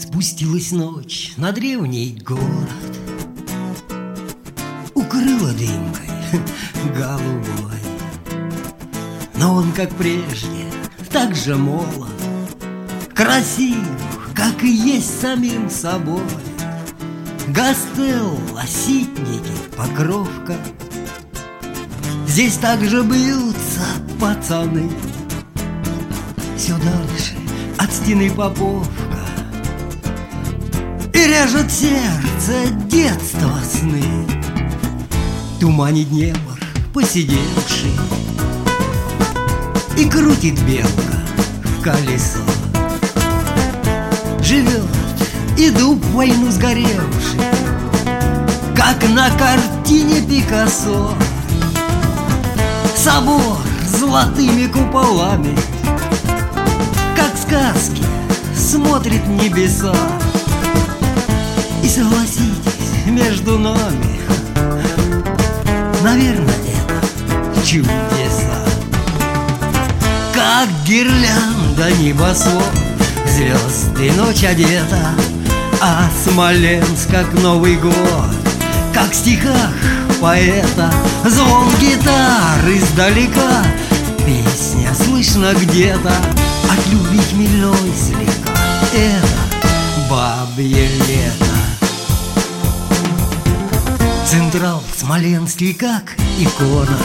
Спустилась ночь на древний город, укрыла дымкой голубой. Но он, как прежде, так же молод, красив, как и есть самим собой. Гастелла, ситники, покровка. Здесь также бьются пацаны. Все дальше от стены Поповка. И режет сердце детства сны. Туманит Днепр посидевший, и крутит белка в колесо. Живет и дуб в войну сгоревший, как на картине Пикассо. Собор с золотыми куполами, как сказки, смотрит небеса. И согласитесь, между нами, наверное, это чудеса. Как гирлянда небосвод, звезды ночь одета, а Смоленск как Новый год, как в стихах поэта. Звон гитары издалека, песня слышно где-то, от любви хмельной слегка. Это бабье лето. Централ смоленский как икона,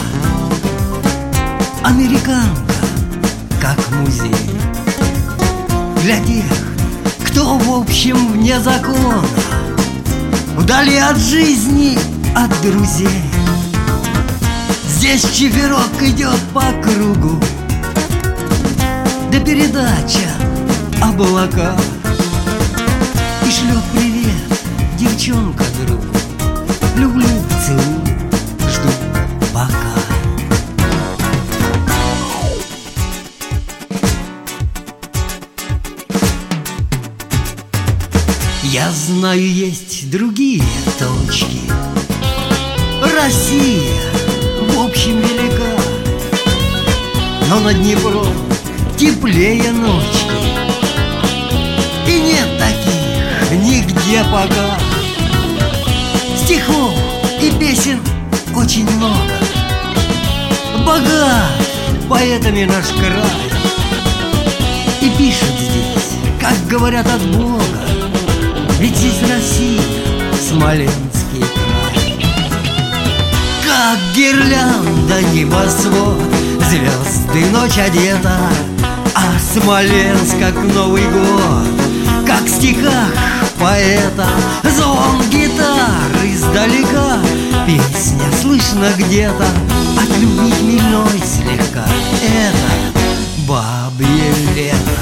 американка как музей. Для тех, кто в общем вне закона, вдали от жизни, от друзей. Здесь чиферок идет по кругу, да передача облака. И шлет привет девчонка другу. Люблю, целую, жду, пока. Я знаю, есть другие точки. Россия, в общем, велика, но над Днепром теплее ночки. И нет таких нигде пока. Стихов и песен очень много, богат поэтами наш край. И пишут здесь, как говорят, от Бога, ведь здесь Россия, Смоленский край. Как гирлянда небосвод, звезды ночь одета, а Смоленск как Новый год, как в стихах поэта. Звон гитары издалека, песня слышно где-то, от любви хмельной слегка. Это бабье лето.